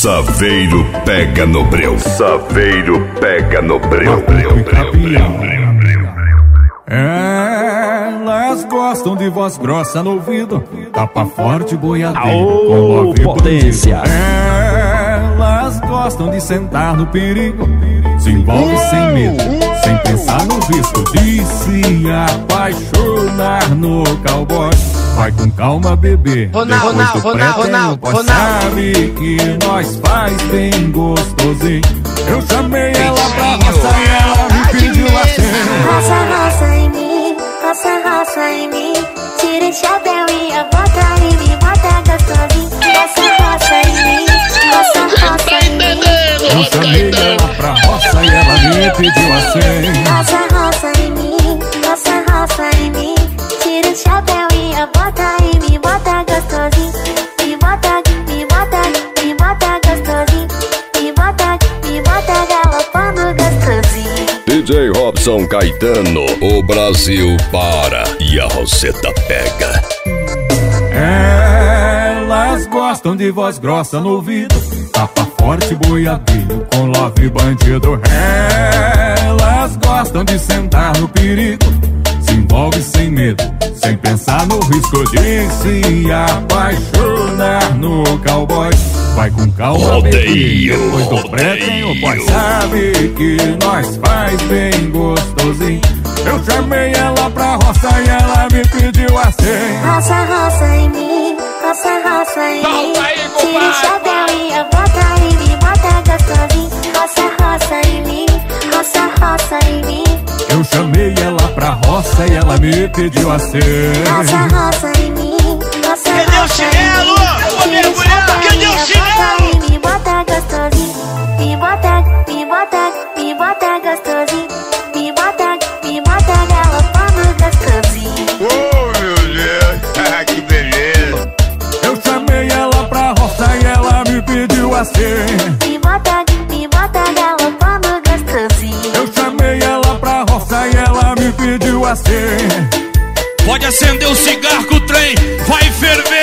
Saveiro pega no breu. Saveiro pega no breu. Elas gostam de voz grossa no ouvido, tapa forte, boiadeiro com love potência. Elas gostam de sentar no perigo, se envolve sem medo, sem pensar no risco de se apaixonar no cowboy. Vai com calma, bebê, depois do pré-treino, pois sabe que nós faz bem gostosinho. Eu chamei ela pra roça e ela me pediu assim: roça, roça em mim, roça, roça em mim. Tira o chapéu e a bota em mim, bota gostosinho. Roça, roça em mim, roça, roça em mim. Eu chamei ela pra roça e ela me pediu assim: roça, roça em mim, roça, roça em mim. Tira o chapéu e a bota em mim, bota gostosinho. Me bota, me bota, me bota gostosinho. Me bota galopando gostosinho. DJ Robson Caetano, o Brasil para e a Roseta pega. Elas gostam de voz grossa no ouvido, tapa forte, boiadeiro com love bandido. Elas gostam de sentar no perigo, se envolve sem medo, sem pensar no risco de se apaixonar no cowboy. Vai com calma, bebê, depois do pré-treino, pois sabe que nós faz bem gostosinho. Eu chamei ela pra roça e ela me pediu assim: roça, roça em mim, roça, roça em mim. Tira o chapéu e a bota em mim, bota gostosinho. Roça, roça em mim, roça, roça em mim. Eu chamei ela pra roça e ela me pediu assim: roça, roça em mim, roça, cadê o chinelo? Eu vou mergulhar, cadê o chinelo? Me bota gostosinho, me bota, me bota, me bota gostosinho. Me bota galopando gostosinho. Oh, meu Deus, que beleza. Eu chamei ela pra roça e ela me pediu assim: me bota galopando gostosinho. Eu chamei ela pra roça e ela me pediu assim: pode acender o cigarro que o trem vai ferver.